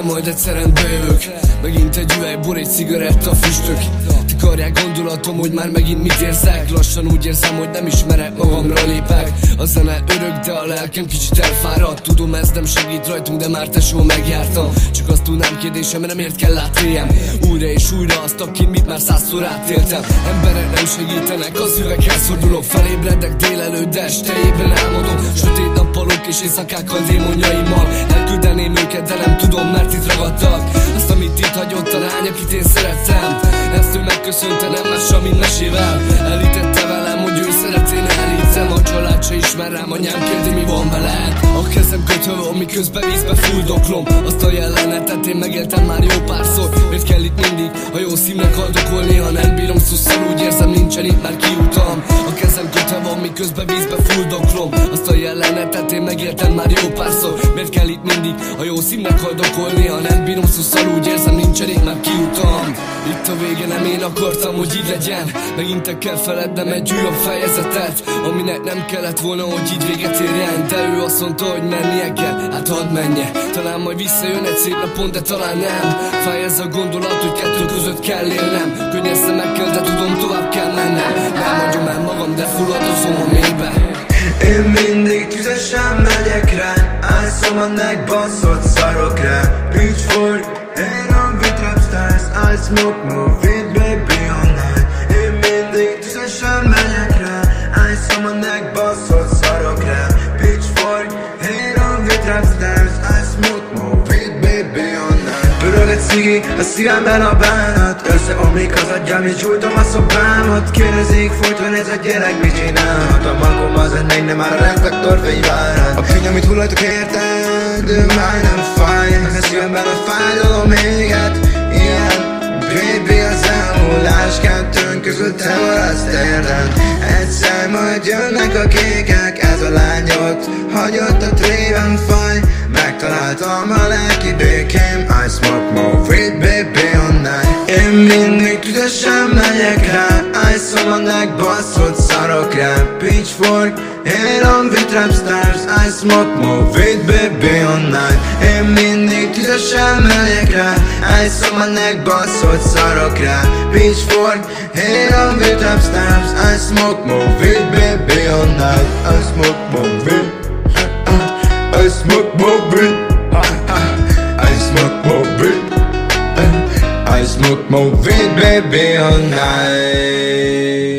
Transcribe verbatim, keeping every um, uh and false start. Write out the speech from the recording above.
majd egyszeren bejövök. Megint egy üveg bor, egy cigaretta, füstök. Tikarják gondolatom, hogy már megint mit érzek. Lassan úgy érzem, hogy nem ismerek, magamra lépek. A zene örök, de a lelkem kicsit elfáradt. Tudom, ez nem segít rajtunk, de már tesó megjártam. Csak azt tudnám kérdésem, mert nem ért kell átéljem újra és újra azt, akin mit már százszor átéltem. Emberek nem segítenek, az üveghez fordulok. Felébredek délelőtt, de estejében álmodom. Sötét nappalok és éjszakákkal démonjaimmal. Elküldeném őket, de nem tudom, mert itt ragadtak. Azt, amit itt hagyott a lány, akit én szerettem. Ezt ő megköszönte, nem mással, mint mesével. Elítette velem, hogy ő szeret, én elítem. A család se ismer rám, anyám kérdi, mi van veled. A kezem kötve, miközben vízbe fuldoklom. Azt a jelenetet én megéltem már jó párszor. Miért kell itt mindig a jó szívnek haldokolni, ha nem bírom szusszal, úgy érzem, nincsen itt már kiutam. A kezem kötve van, miközben vízbe fuldoklom. Azt a jelenetet én megéltem már jó párszor. Miért kell itt mindig a jó szívnek haldokolni, ha nem bírom szusszal, úgy érzem, nincsen itt már kiutam. Itt a vége, nem én akartam, hogy így legyen. Megint te kell felednem egy újabb fejezetet, aminek nem kellett volna, hogy így véget érjen. De ő azt mondta, hogy mennie kell, hát hadd menje. Talán majd visszajön egy szép napon, de talán nem. Fáj ez a gondolat, hogy kettő között kell élnem. Könnyes szemekkel, de tudom, tovább kell mennem. Nem hagyom el magam, de fulladozom a mélybe. Én mindig tüzesen megyek rá, ászom a neck, baszott szarok rá. Pitchfork, én a vitrap stars, I smoke more weed, baby, all night. Én mindig tüzesen megyek rá, ászom a neck, baszott szarok rá. Pitchfork, én a vitrap stars, I smoke more weed, baby, all night. Pörög egy cigi, a szívemben a bánat, összeomlik az agyam és gyújtom a szobámat. Kérdezik folyton, ez a gyerek mit csinálhat. A magom az egy megy, nem már a reflektor fényvárat. A könny, amit hullajtok érted, már nem fáj. A szívemben a fájdalom éget, ilyen baby, az elmúlás kettőnk között te maradsz térden. Egyszer majd jönnek a kékek, ez a lány ott hagyott a trében faj. Megtaláltam a lelki békém, I smoke more weed, baby, all night. Én mindig tüzesen megyek rá, ice-om a neck, baszott szarok rá. Pitchfork, én a vitrap stars, I smoke more weed, baby, all night. Én mindig tüzesen megyek rá, ice-om a neck, baszott szarok rá. Pitchfork, én a vitrap stars, I smoke more weed, baby, all night. I smoke more weed, I smoke more weed, I smoke more weed, I smoke more weed, baby, all night.